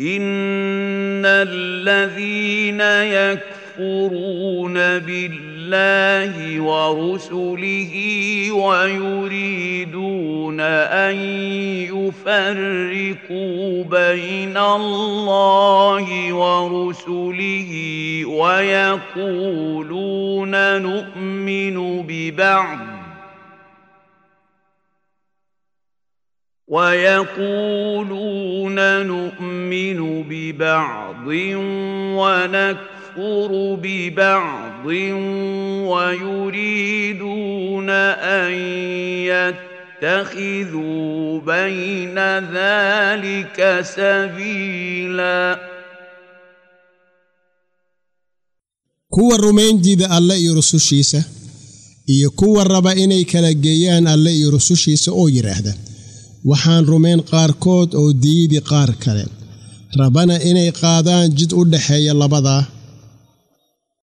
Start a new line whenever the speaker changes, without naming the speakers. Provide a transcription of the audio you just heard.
إن الذين يكفرون بالله ورسله ويريدون أن يفرقوا بين الله ورسله ويقولون نؤمن ببعض ونكفر ببعض ويريدون أن يتخذوا بين ذلك سبيلا
kuwa rumayn diida alle iyo rusushiisa iyo kuwa raba inay kala geeyaan alle iyo rusushiisa oo yiraahda waxaan rumayn qaarkood oo diidi qaar kale rabana inay qaadaan jid u dhaxeeya labada